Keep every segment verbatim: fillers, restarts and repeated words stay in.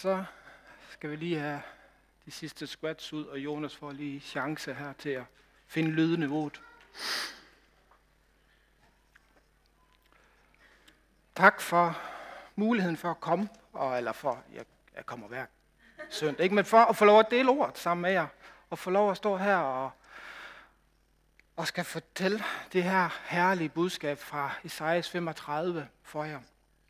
så skal vi lige have de sidste squats ud, og Jonas får lige chance her til at finde lydniveauet. Tak for muligheden for at komme, og, eller for, jeg, jeg kommer hver søndag, ikke? Men for at få lov at dele ordet sammen med jer, og få lov at stå her og, og skal fortælle det her herlige budskab fra Esajas femogtredive for jer.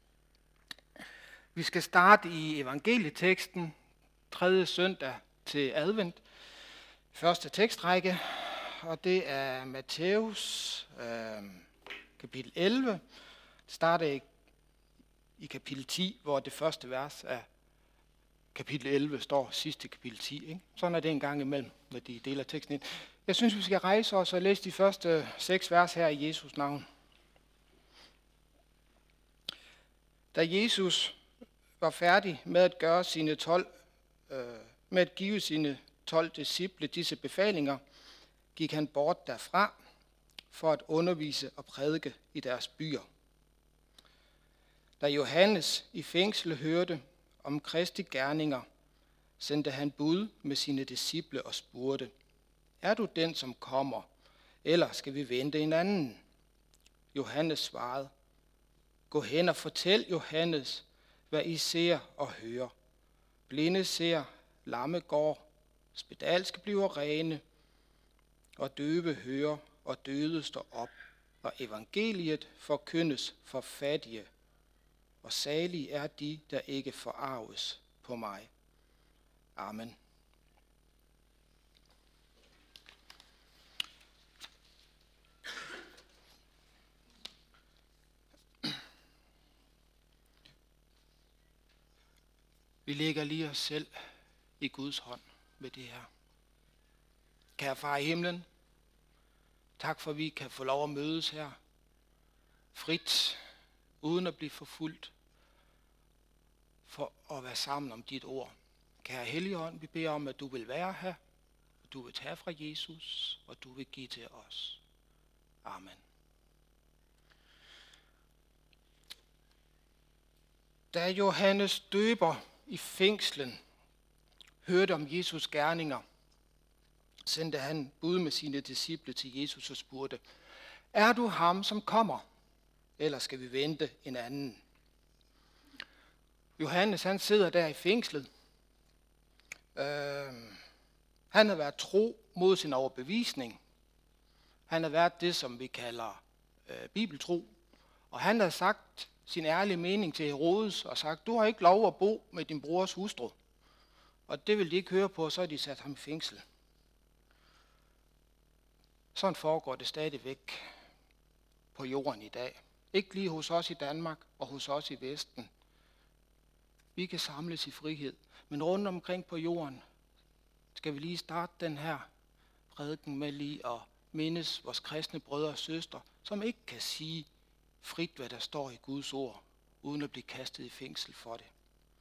Vi skal starte i evangelieteksten, tredje søndag til advent, første tekstrække, og det er Matthæus øh, kapitel elleve. Det starter i, i kapitel ti, hvor det første vers af kapitel elleve står sidst i kapitel ti. Ikke? Sådan er det en gang imellem, når de deler teksten ind. Jeg synes, vi skal rejse os og læse de første seks vers her i Jesus navn. Da Jesus var færdig med at gøre sine tolv, øh, med at give sine tolv disciple disse befalinger, gik han bort derfra for at undervise og prædike i deres byer. Da Johannes i fængsel hørte om Kristi gerninger, sendte han bud med sine disciple og spurgte: Er du den, som kommer, eller skal vi vente en anden? Johannes svarede: Gå hen og fortæl Johannes, hvad I ser og hører. Blinde ser, lamme går, spedalske bliver rene, og døve hører, og døde står op, og evangeliet forkyndes for fattige, og salige er de, der ikke forarves på mig. Amen. Vi lægger lige os selv i Guds hånd med det her. Kære far i himlen, tak for, at vi kan få lov at mødes her frit, uden at blive forfulgt, for at være sammen om dit ord. Kære Helligånd, vi beder om, at du vil være her, og du vil tage fra Jesus, og du vil give til os. Amen. Da Johannes døber i fængslen hørte om Jesus gerninger, sendte han bud med sine disciple til Jesus og spurgte: Er du ham, som kommer, eller skal vi vente en anden? Johannes, han sidder der i fængslet. Øh, han har været tro mod sin overbevisning. Han har været det, som vi kalder øh, bibeltro. Og han har sagt sin ærlige mening til Herodes og sagt: Du har ikke lov at bo med din brors hustru. Og det vil de ikke høre på, og så har de sat ham i fængsel. Sådan foregår det stadigvæk på jorden i dag. Ikke lige hos os i Danmark og hos os i Vesten. Vi kan samles i frihed, men rundt omkring på jorden skal vi lige starte den her prædiken med lige at mindes vores kristne brødre og søstre, som ikke kan sige frit, hvad der står i Guds ord, uden at blive kastet i fængsel for det.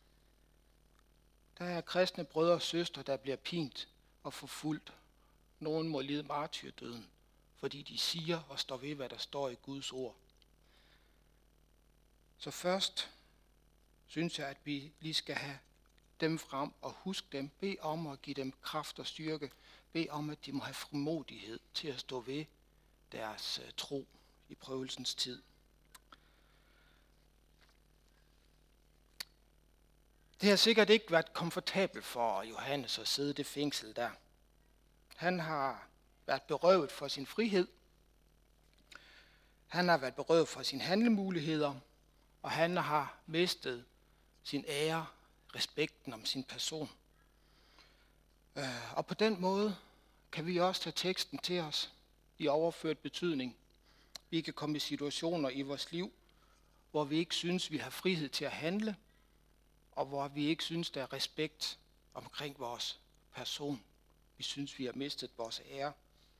Der er kristne brødre og søstre, der bliver pint og forfulgt. Nogen må lide martyrdøden, fordi de siger og står ved, hvad der står i Guds ord. Så først synes jeg, at vi lige skal have dem frem og huske dem. Bed om at give dem kraft og styrke. Bed om, at de må have frimodighed til at stå ved deres uh, tro i prøvelsens tid. Det har sikkert ikke været komfortabelt for Johannes at sidde i det fængsel der. Han har været berøvet for sin frihed. Han har været berøvet for sine handlemuligheder, og han har mistet sin ære, respekten om sin person. Og på den måde kan vi også tage teksten til os i overført betydning. Vi kan komme i situationer i vores liv, hvor vi ikke synes, vi har frihed til at handle, og hvor vi ikke synes, der er respekt omkring vores person. Vi synes, vi har mistet vores ære.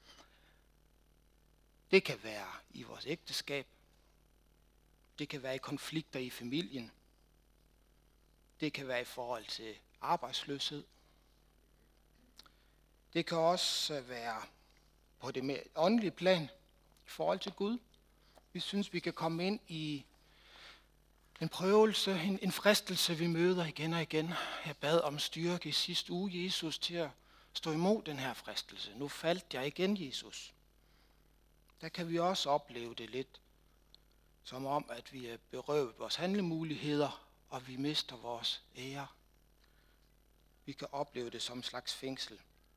Det kan være i vores ægteskab. Det kan være i konflikter i familien. Det kan være i forhold til arbejdsløshed. Det kan også være på det mere åndelige plan i forhold til Gud. Vi synes, vi kan komme ind i En prøvelse, en, en fristelse, vi møder igen og igen. Jeg bad om styrke i sidste uge, Jesus, til at stå imod den her fristelse. Nu faldt jeg igen, Jesus. Der kan vi også opleve det lidt, som om, at vi er berøvet vores handlemuligheder, og vi mister vores ære. Vi kan opleve det som en slags fængsel.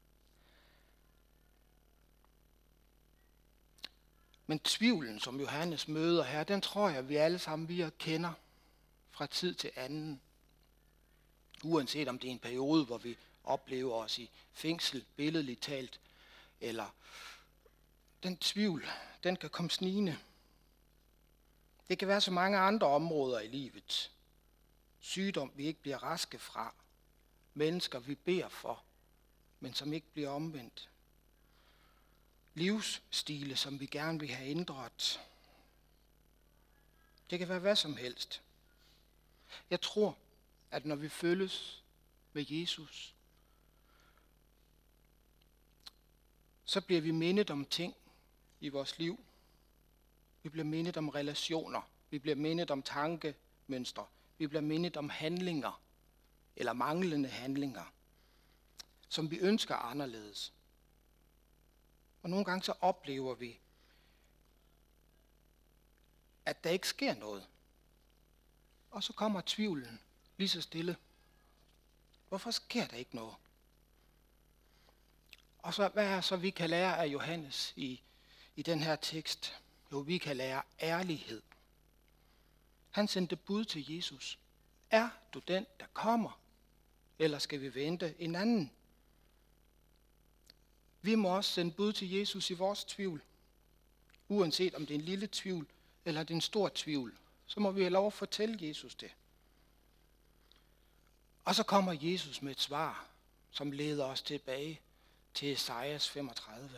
Men tvivlen, som Johannes møder her, den tror jeg, vi alle sammen vi kender fra tid til anden. Uanset om det er en periode, hvor vi oplever os i fængsel, billedligt talt, eller den tvivl, den kan komme snigende. Det kan være så mange andre områder i livet. Sygdom, vi ikke bliver raske fra. Mennesker, vi beder for, men som ikke bliver omvendt. Livsstile, som vi gerne vil have ændret. Det kan være hvad som helst. Jeg tror, at når vi følges med Jesus, så bliver vi mindet om ting i vores liv. Vi bliver mindet om relationer. Vi bliver mindet om tankemønstre. Vi bliver mindet om handlinger, eller manglende handlinger, som vi ønsker anderledes. Og nogle gange så oplever vi, at der ikke sker noget. Og så kommer tvivlen lige så stille. Hvorfor sker der ikke noget? Og så hvad er så, vi kan lære af Johannes i, i den her tekst? Jo, vi kan lære ærlighed. Han sendte bud til Jesus. Er du den, der kommer? Eller skal vi vente en anden? Vi må også sende bud til Jesus i vores tvivl. Uanset om det er en lille tvivl, eller det er en stor tvivl, så må vi have lov at fortælle Jesus det. Og så kommer Jesus med et svar, som leder os tilbage til Esajas femogtredive.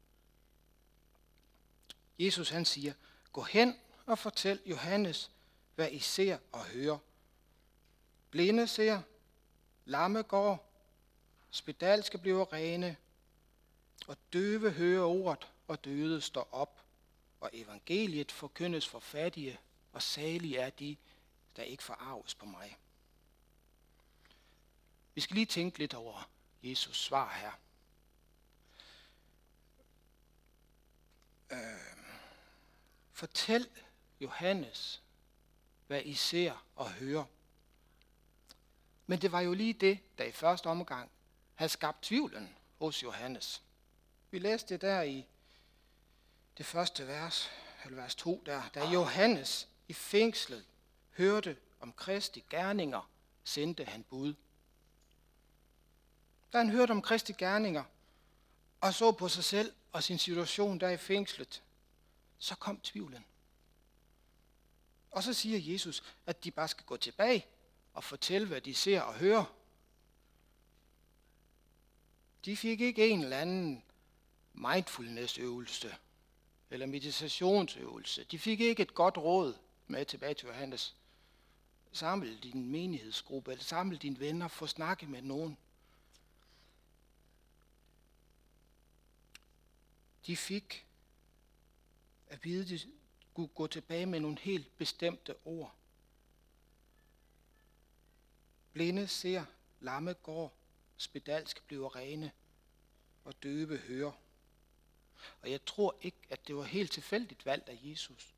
Jesus han siger, gå hen og fortæl Johannes, hvad I ser og hører. Blinde ser, lamme går, spedalske bliver rene, og døve hører ordet, og døde står op, og evangeliet forkyndes for fattige, og salige er de, der ikke forarves på mig. Vi skal lige tænke lidt over Jesus svar her. Øh, fortæl Johannes, hvad I ser og hører. Men det var jo lige det, der i første omgang havde skabt tvivlen hos Johannes. Vi læste det der i det første vers, eller vers to der, da Johannes i fængslet hørte om Kristi gerninger, sendte han bud. Da han hørte om Kristi gerninger, og så på sig selv og sin situation der i fængslet, så kom tvivlen. Og så siger Jesus, at de bare skal gå tilbage og fortælle, hvad de ser og hører. De fik ikke en eller anden mindfulness-øvelse eller meditationsøvelse. De fik ikke et godt råd med tilbage til Johannes. Samle din menighedsgruppe, eller samle dine venner, få snakke med nogen. De fik at vide, at de skulle gå tilbage med nogle helt bestemte ord. Blinde ser, lamme går, spedalske bliver rene, og døve hører. Og jeg tror ikke, at det var helt tilfældigt valgt af Jesus.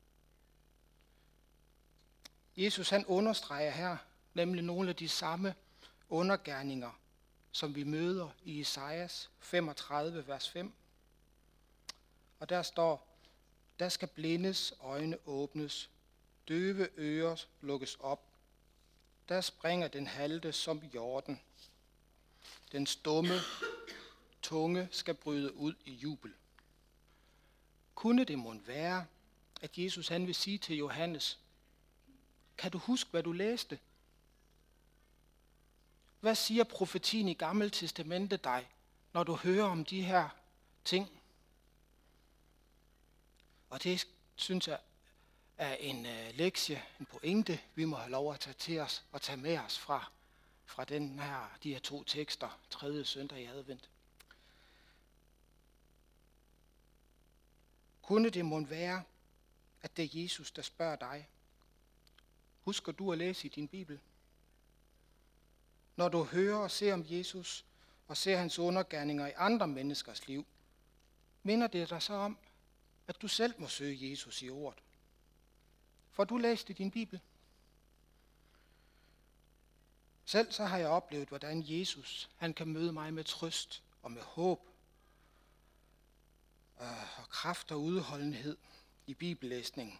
Jesus han understreger her nemlig nogle af de samme undergerninger, som vi møder i Esajas femogtredive, vers fem. Og der står, der skal blindes øjne åbnes, døve ører lukkes op. Der springer den halte som jorden. Den stumme tunge skal bryde ud i jubel. Kunne det mon være, at Jesus han vil sige til Johannes, kan du huske, hvad du læste? Hvad siger profetien i Gamle Testamente dig, når du hører om de her ting? Og det synes jeg er en uh, lektie, en pointe, vi må have lov at tage til os og tage med os fra, fra den her, de her to tekster, tredje søndag i advent. Kunne det mon være, at det er Jesus, der spørger dig? Husker du at læse i din bibel? Når du hører og ser om Jesus og ser hans undergerninger i andre menneskers liv, minder det dig så om, at du selv må søge Jesus i ordet? For du læst i din bibel? Selv så har jeg oplevet, hvordan Jesus han kan møde mig med trøst og med håb og kraft og udholdenhed i bibellæsningen.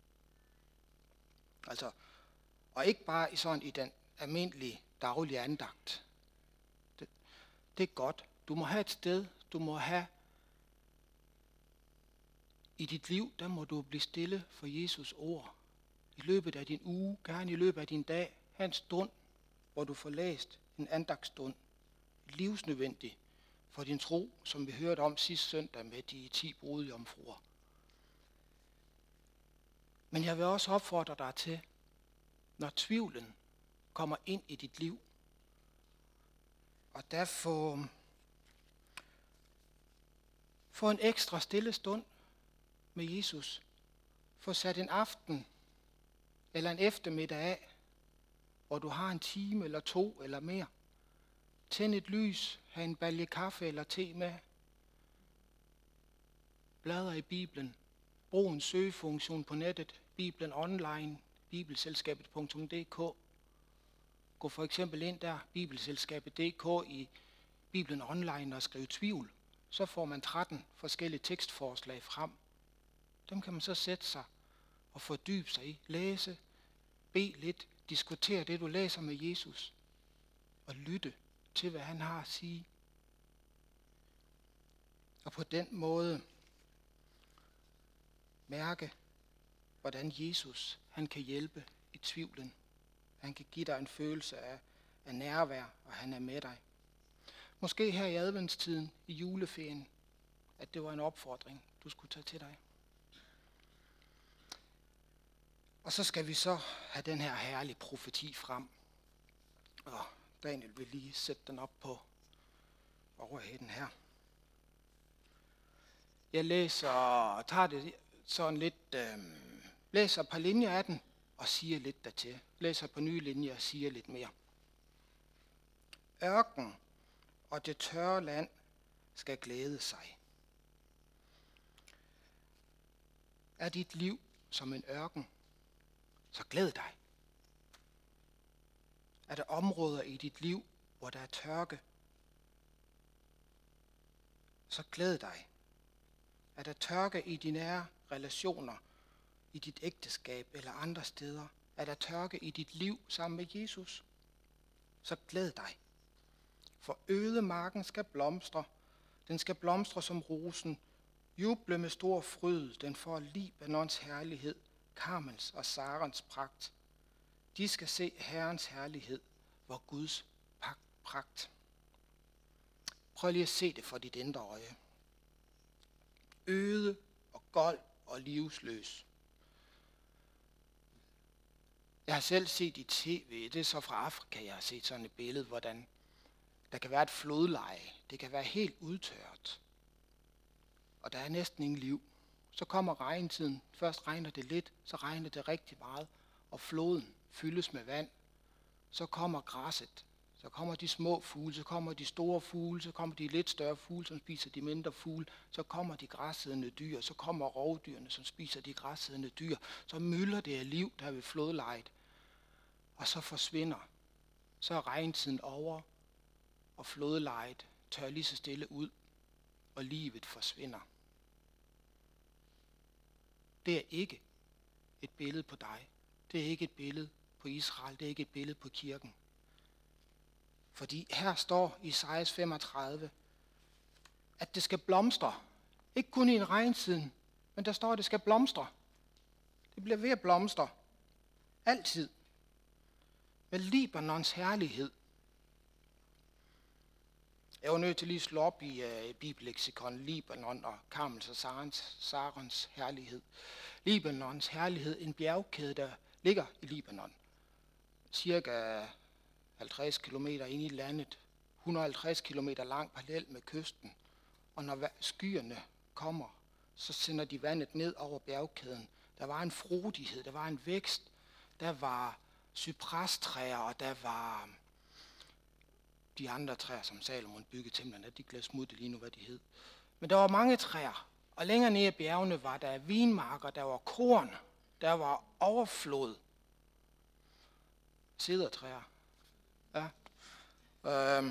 Altså, og ikke bare i sådan i den almindelige daglige andagt. Det, det er godt. Du må have et sted, du må have i dit liv, der må du blive stille for Jesus ord. I løbet af din uge, gerne i løbet af din dag, have en stund, hvor du får læst en andagtstund. Livsnødvendig for din tro, som vi hørte om sidste søndag med de ti brudjomfruer. Men jeg vil også opfordre dig til, når tvivlen kommer ind i dit liv, og der få, få en ekstra stille stund med Jesus. Få sat en aften eller en eftermiddag af, hvor du har en time eller to eller mere. Tænd et lys, have en balje kaffe eller te med. Bladr i Bibelen. Brug en søgefunktion på nettet. Bibelen online. Bibelselskabet punktum d k. Gå for eksempel ind der, bibelselskabet punktum d k i Bibelen online og skriv tvivl. Så får man tretten forskellige tekstforslag frem. Dem kan man så sætte sig og fordybe sig i. Læse, bede lidt, diskutere det, du læser med Jesus. Og lytte til, hvad han har at sige. Og på den måde mærke, hvordan Jesus han kan hjælpe i tvivlen. Han kan give dig en følelse af, af nærvær, og han er med dig. Måske her i adventstiden, i juleferien, at det var en opfordring, du skulle tage til dig. Og så skal vi så have den her herlige profeti frem. Og Daniel vil lige sætte den op på overheden her. Jeg læser, tager det sådan lidt, øh, læser et par linjer af den og siger lidt dertil. Læser på nye linjer og siger lidt mere. Ørken og det tørre land skal glæde sig. Er dit liv som en ørken, så glæd dig. Er der områder i dit liv, hvor der er tørke, så glæd dig. Er der tørke i de nære relationer, i dit ægteskab eller andre steder? Er der tørke i dit liv sammen med Jesus? Så glæd dig. For ødemarken skal blomstre. Den skal blomstre som rosen. Juble med stor fryd. Den får Libanons herlighed, Karmels og Sarens pragt. De skal se Herrens herlighed, hvor Guds pragt. Prøv lige at se det for dit indre øje. Øde og gold og livsløs. Jeg har selv set i tv, det er så fra Afrika, jeg har set sådan et billede, hvordan der kan være et flodleje. Det kan være helt udtørret. Og der er næsten ingen liv. Så kommer regntiden. Først regner det lidt, så regner det rigtig meget, og floden fyldes med vand. Så kommer græsset. Så kommer de små fugle, så kommer de store fugle, så kommer de lidt større fugle, som spiser de mindre fugle. Så kommer de græsædende dyr, så kommer rovdyrene, som spiser de græsædende dyr. Så mylder det af liv, der ved flodlejet. Og så forsvinder. Så er regntiden over, og flodlejet tør lige så stille ud, og livet forsvinder. Det er ikke et billede på dig. Det er ikke et billede på Israel. Det er ikke et billede på kirken. Fordi her står i Esajas femogtredive, at det skal blomstre. Ikke kun i en regntiden, men der står, at det skal blomstre. Det bliver ved at blomstre. Altid. Med Libanons herlighed. Jeg var nødt til lige at slå op i uh, bibelleksikon Libanon og Karmels og Sarens, Sarens herlighed. Libanons herlighed, en bjergkæde, der ligger i Libanon. Cirka halvtreds kilometer ind i landet, et hundrede og halvtreds kilometer lang parallel med kysten. Og når skyerne kommer, så sender de vandet ned over bjergkæden. Der var en frodighed, der var en vækst, Der var cyprestræer, og der var de andre træer, som Salomon byggede templerne. De glæder smudte lige nu, hvad de hed. Men der var mange træer, og længere nede i bjergene var der vinmarker, der var korn, der var overflod. Cedertræer. Ja. Øhm.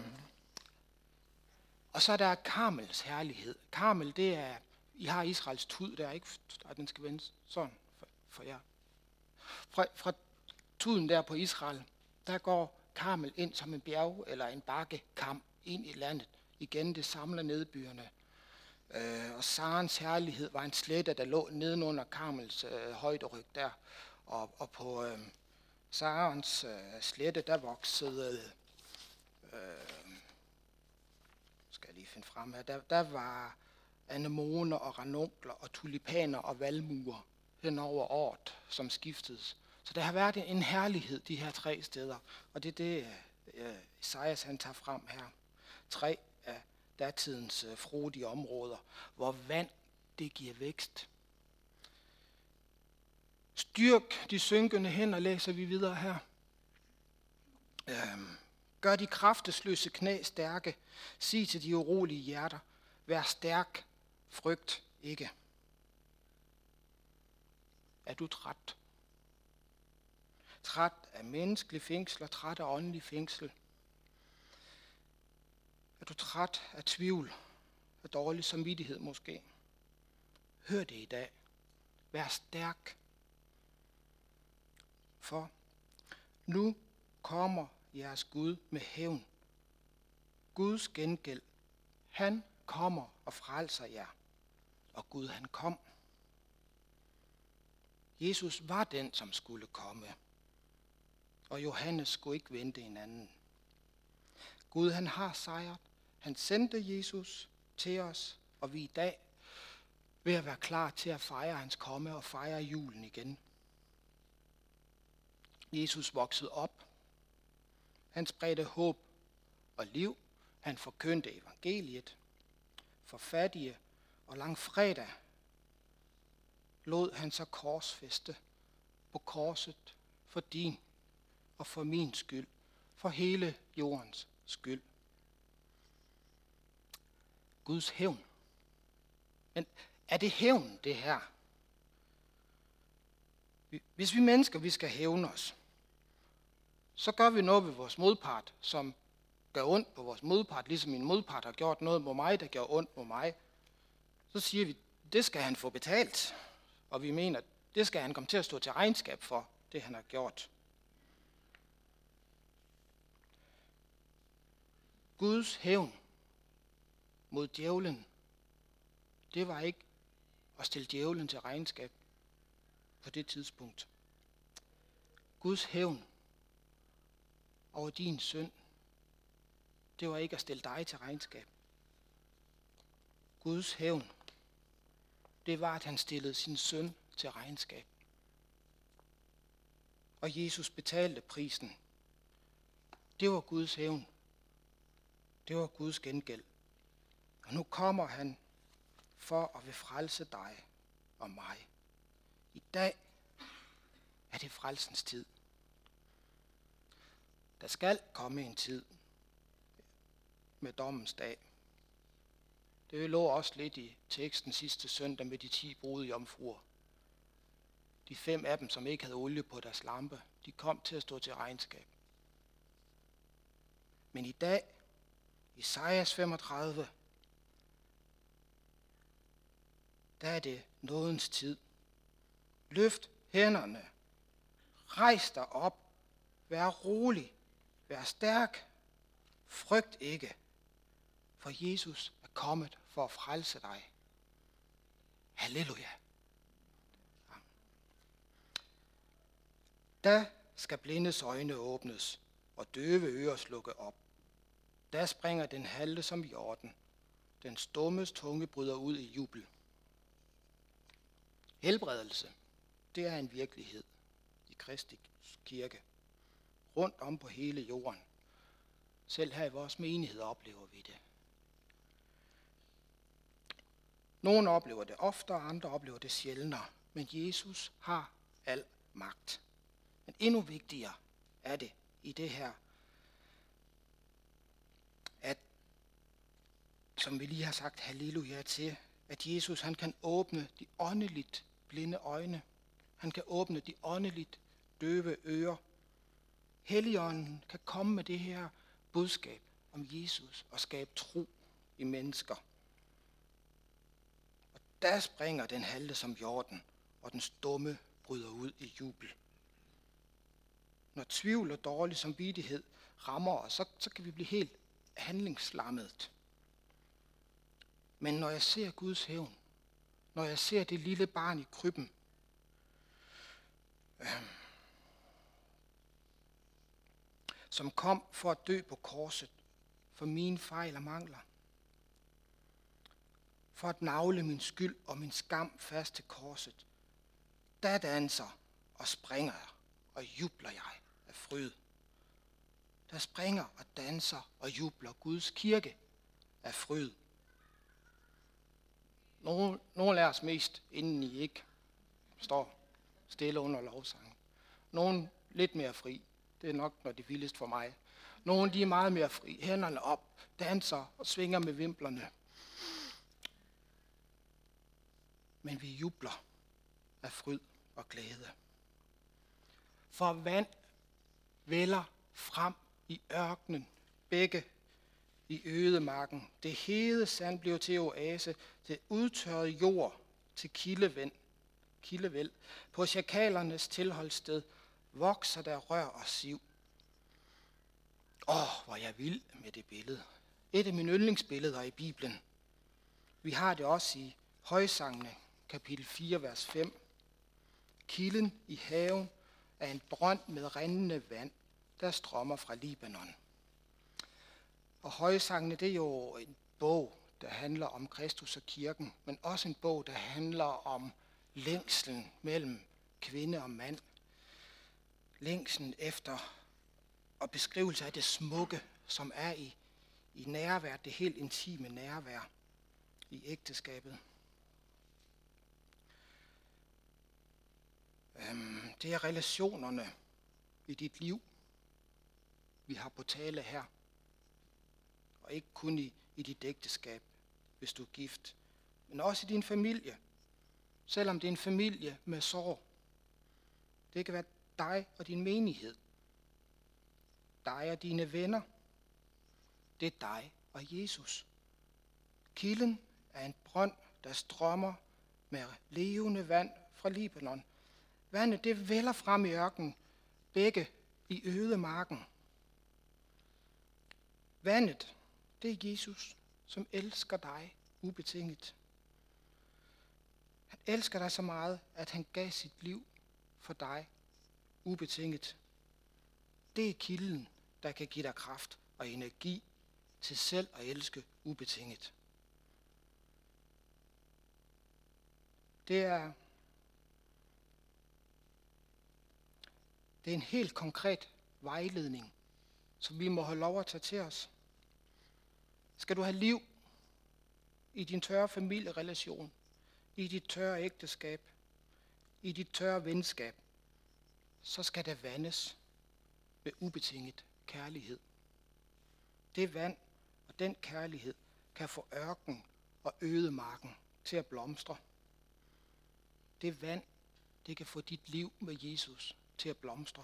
Og så er der Karmels herlighed. Karmel, det er, I har Israels tud der, ikke? Og den skal vende sådan for, for jer. Fra, fra tuden der på Israel, der går Karmel ind som en bjerg eller en bakkekam ind i landet. Igen, det samler nedbyerne. Øh, og Sarens herlighed var en slette, der lå nedenunder Karmels øh, højderyg der. Og, og på øh, Sarens øh, slette, der voksede... Øh, skal jeg lige finde frem her. Der, der var anemoner og ranunkler og tulipaner og valmuer hen over året, som skiftedes. Så der har været en herlighed de her tre steder, og det er det, uh, Esajas han tager frem her. Tre af datidens uh, frodige områder, hvor vand, det giver vækst. Styrk de synkende hænder, læser vi videre her. Uh, Gør de kraftesløse knæ stærke. Sig til de urolige hjerter. Vær stærk. Frygt ikke. Er du træt? Træt af menneskelig fængsel og træt af åndelig fængsel? Er du træt af tvivl? Af dårlig samvittighed måske? Hør det i dag. Vær stærk. For nu kommer jeres Gud med hævn. Guds gengæld. Han kommer og frelser jer. Og Gud han kom. Jesus var den, som skulle komme. Og Johannes skulle ikke vente en anden. Gud han har sejret. Han sendte Jesus til os, og vi i dag ved at være klar til at fejre hans komme og fejre julen igen. Jesus voksede op. Han spredte håb og liv. Han forkyndte evangeliet. For fattige og langfredag lod han sig korsfæste på korset for din og for min skyld, for hele jordens skyld. Guds hævn. Men er det hævn, det her? Hvis vi mennesker, vi skal hævne os, så gør vi noget ved vores modpart, som gør ondt på vores modpart, ligesom min modpart har gjort noget mod mig, der gør ondt på mig. Så siger vi, det skal han få betalt. Og vi mener, det skal han komme til at stå til regnskab for, det han har gjort. Guds hævn mod djævlen, det var ikke at stille djævlen til regnskab på det tidspunkt. Guds hævn over din synd, det var ikke at stille dig til regnskab. Guds hævn, det var, at han stillede sin søn til regnskab. Og Jesus betalte prisen. Det var Guds hævn. Det var Guds gengæld. Og nu kommer han for at vil frelse dig og mig. I dag er det frelsens tid. Der skal komme en tid med dommens dag. Det lå også lidt i teksten sidste søndag med de ti brudte jomfruer. De fem af dem, som ikke havde olie på deres lampe, de kom til at stå til regnskab. Men i dag, i Esajas femogtredive, der er det nådens tid. Løft hænderne. Rejs dig op. Vær rolig. Vær stærk. Frygt ikke. For Jesus er kommet for at frelse dig. Halleluja. Da skal blindes øjne åbnes, og døve ører slukke op. Da springer den halte som hjorten. Den stummes tunge bryder ud i jubel. Helbredelse, det er en virkelighed i Kristi kirke. Rundt om på hele jorden. Selv her i vores menighed oplever vi det. Nogle oplever det oftere, andre oplever det sjældnere. Men Jesus har al magt. Men endnu vigtigere er det i det her, at, som vi lige har sagt halleluja til, at Jesus han kan åbne de åndeligt blinde øjne. Han kan åbne de åndeligt døve ører. Helligånden kan komme med det her budskab om Jesus og skabe tro i mennesker. Og der springer den halte som jorden, og den stumme bryder ud i jubel. Når tvivl og dårlig samvittighed rammer os, så, så kan vi blive helt handlingslammet. Men når jeg ser Guds hævn, når jeg ser det lille barn i krybben, øh, som kom for at dø på korset, for mine fejl og mangler, for at nagle min skyld og min skam fast til korset, der danser og springer jeg, og jubler jeg af fryd. Der springer og danser og jubler Guds kirke af fryd. Nogle, nogle af os mest, inden I ikke står stille under lovsangen. Nogle lidt mere fri. Det er nok, når det er vildest for mig. Nogle de er meget mere fri. Hænderne op, danser og svinger med vimplerne. Men vi jubler af fryd og glæde. For vand vælder frem i ørkenen, begge i ødemarken. Det hede sand blev til oase, det udtørrede jord til kildevæld. kildevæld. På sjakalernes tilholdssted vokser der rør og siv. Åh, hvor jeg vild med det billede. Et af mine yndlingsbilleder i Bibelen. Vi har det også i Højsangene, kapitel fire, vers fem. Kilden i haven er en brønd med rindende vand, der strømmer fra Libanon. Og Højsangene, det er jo en bog, der handler om Kristus og kirken, men også en bog, der handler om længslen mellem kvinde og mand. Længslen efter og beskrivelse af det smukke, som er i, i nærvær, det helt intime nærvær i ægteskabet. Øhm, det er relationerne i dit liv, vi har på tale her. Og ikke kun i, i dit ægteskab, hvis du er gift, men også i din familie. Selvom det er en familie med sorg. Det kan være dig og din menighed. Dig og dine venner. Det er dig og Jesus. Kilden er en brønd, der strømmer med levende vand fra Libanon. Vandet det vælder frem i ørkenen, begge i ødemarken. Vandet, det er Jesus, som elsker dig ubetinget. Han elsker dig så meget, at han gav sit liv for dig ubetinget. Det er kilden, der kan give dig kraft og energi til selv at elske ubetinget. Det er, det er en helt konkret vejledning, som vi må have lov at tage til os. Skal du have liv i din tørre familierelation, i dit tørre ægteskab, i dit tørre venskab, så skal der vandes med ubetinget kærlighed. Det vand og den kærlighed kan få ørken og ødemarken til at blomstre. Det vand, det kan få dit liv med Jesus til at blomstre.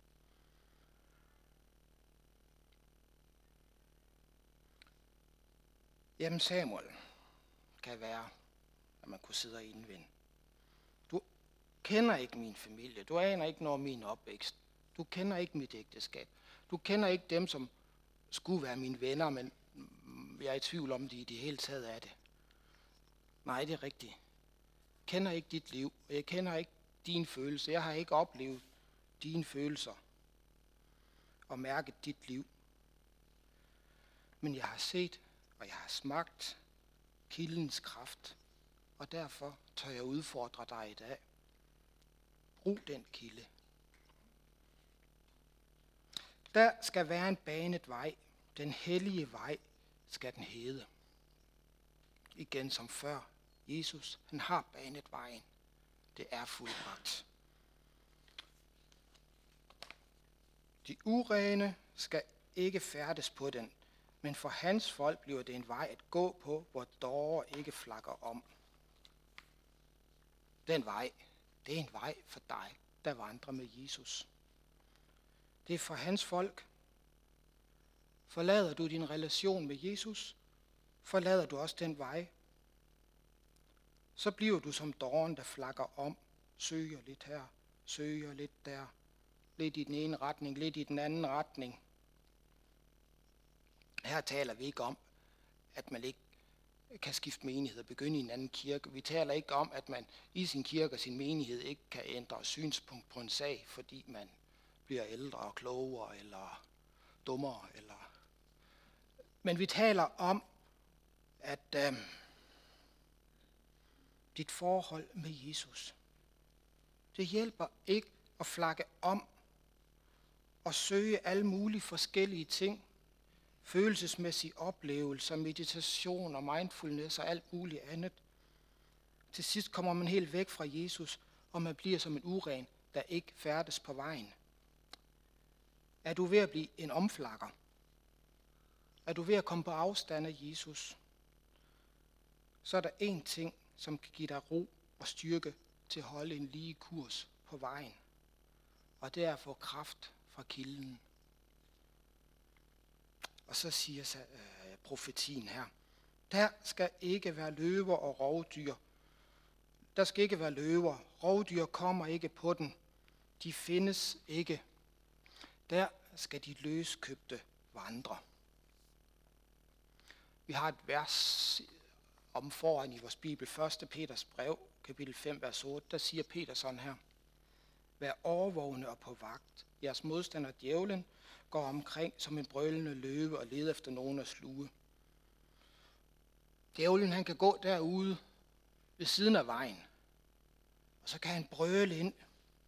Jamen Samuel kan være, at man kunne sidde og indvende. Du kender ikke min familie. Du aner ikke noget om min opvækst. Du kender ikke mit ægteskab. Du kender ikke dem, som skulle være mine venner, men jeg er i tvivl om, de i det hele taget er det. Nej, det er rigtigt. Jeg kender ikke dit liv, og jeg kender ikke dine følelser. Jeg har ikke oplevet dine følelser og mærket dit liv. Men jeg har set, og jeg har smagt kildens kraft, og derfor tør jeg udfordre dig i dag. Brug den kilde. Der skal være en banet vej. Den hellige vej skal den hedde. Igen som før. Jesus, han har banet vejen. Det er fuldbragt. De urene skal ikke færdes på den, men for hans folk bliver det en vej at gå på, hvor dårer ikke flakker om. Den vej, det er en vej for dig, der vandrer med Jesus. Det er for hans folk. Forlader du din relation med Jesus, forlader du også den vej. Så bliver du som dåren, der flakker om, søger lidt her, søger lidt der, lidt i den ene retning, lidt i den anden retning. Her taler vi ikke om, at man ikke kan skifte menighed og begynde i en anden kirke. Vi taler ikke om, at man i sin kirke og sin menighed ikke kan ændre synspunkt på en sag, fordi man bliver ældre og klogere eller dummere. Eller... Men vi taler om, at øh, dit forhold med Jesus, det hjælper ikke at flakke om og søge alle mulige forskellige ting, følelsesmæssige oplevelser, meditation og mindfulness og alt muligt andet. Til sidst kommer man helt væk fra Jesus, og man bliver som en uren, der ikke færdes på vejen. Er du ved at blive en omflakker? Er du ved at komme på afstand af Jesus? Så er der én ting, som kan give dig ro og styrke til at holde en lige kurs på vejen. Og det er at få kraft fra kilden. Og så siger så, øh, profetien her, der skal ikke være løver og rovdyr. Der skal ikke være løver. Rovdyr kommer ikke på den. De findes ikke. Der skal de løskøbte vandre. Vi har et vers om foran i vores Bibel, første Peters brev, kapitel fem, vers otte, der siger Peter sådan her. Vær overvågne og på vagt. Jeres modstander djævlen går omkring som en brølende løve og leder efter nogen at sluge. Djævlen, han kan gå derude ved siden af vejen, og så kan han brøle ind.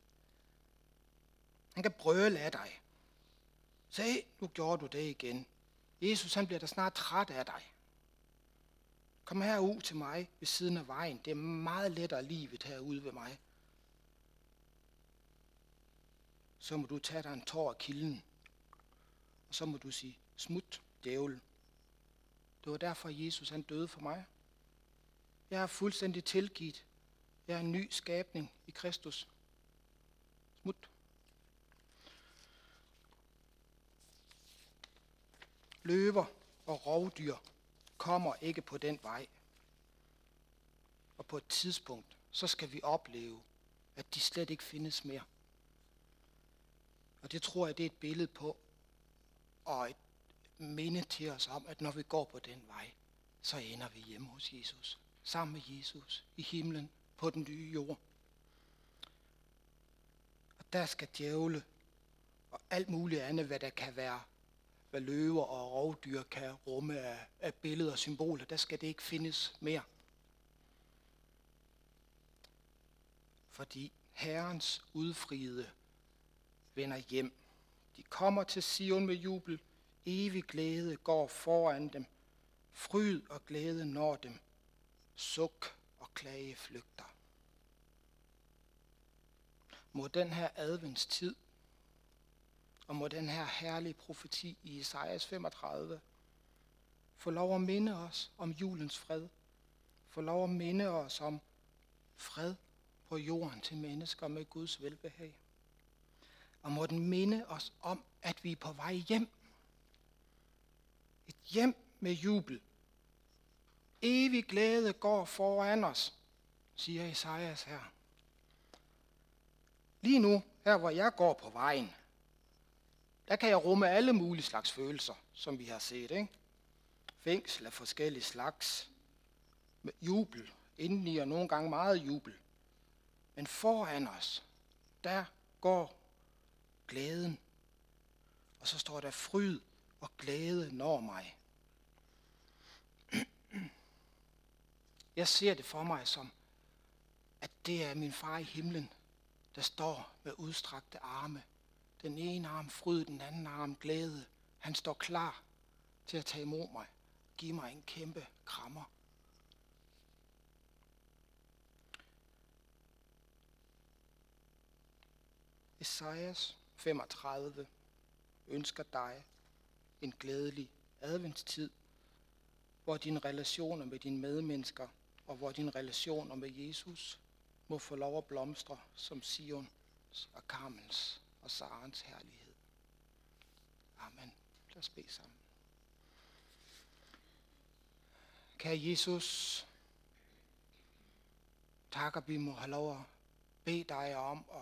Han kan brøle af dig. Se, nu gjorde du det igen. Jesus, han bliver da snart træt af dig. Kom herud til mig ved siden af vejen. Det er meget lettere livet herude ved mig. Så må du tage dig en tår af kilden. Og så må du sige, smut, djævel. Det var derfor, Jesus han døde for mig. Jeg er fuldstændig tilgivet. Jeg er en ny skabning i Kristus. Smut. Løver og rovdyr kommer ikke på den vej. Og på et tidspunkt, så skal vi opleve, at de slet ikke findes mere. Og det tror jeg, det er et billede på, og et minde til os om, at når vi går på den vej, så ender vi hjemme hos Jesus. Sammen med Jesus i himlen på den nye jord. Og der skal djævle og alt muligt andet, hvad der kan være, hvad løver og rovdyr kan rumme af, af billeder og symboler, der skal det ikke findes mere. Fordi Herrens udfriede vender hjem. De kommer til Sion med jubel. Evig glæde går foran dem. Fryd og glæde når dem. Suk og klage flygter. Må den her adventstid, og må den her herlige profeti i Esajas femogtredive få lov at minde os om julens fred. Få lov at minde os om fred på jorden til mennesker med Guds velbehag. Og må den minde os om, at vi er på vej hjem. Et hjem med jubel. Evig glæde går foran os, siger Esajas her. Lige nu, her hvor jeg går på vejen, der kan jeg rumme alle mulige slags følelser, som vi har set, ikke? Fængsel af forskellige slags. Med jubel indeni, og nogle gange meget jubel. Men foran os, der går glæden. Og så står der fryd og glæde når mig. Jeg ser det for mig som, at det er min far i himlen, der står med udstrakte arme. Den ene arm fryd, den anden arm glæde. Han står klar til at tage imod mig. Giv mig en kæmpe krammer. Esajas femogtredive, ønsker dig en glædelig adventstid, hvor dine relationer med dine medmennesker og hvor dine relationer med Jesus må få lov at blomstre som Sions og Karmels og Sarens herlighed. Amen. Lad os bede sammen. Kære Jesus, tak, at vi må have lov at bede dig om at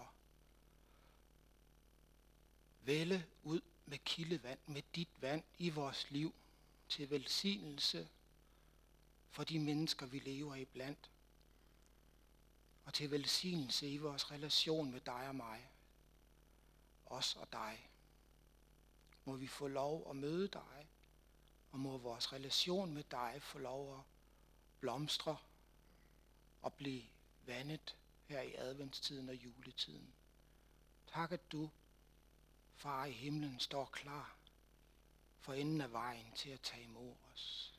vælge ud med kildevand, med dit vand i vores liv, til velsignelse for de mennesker, vi lever i blandt, og til velsignelse i vores relation med dig og mig, os og dig. Må vi få lov at møde dig, og må vores relation med dig få lov at blomstre og blive vandet her i adventstiden og juletiden. Tak, at du, Far i himlen, står klar for enden af vejen til at tage imod os.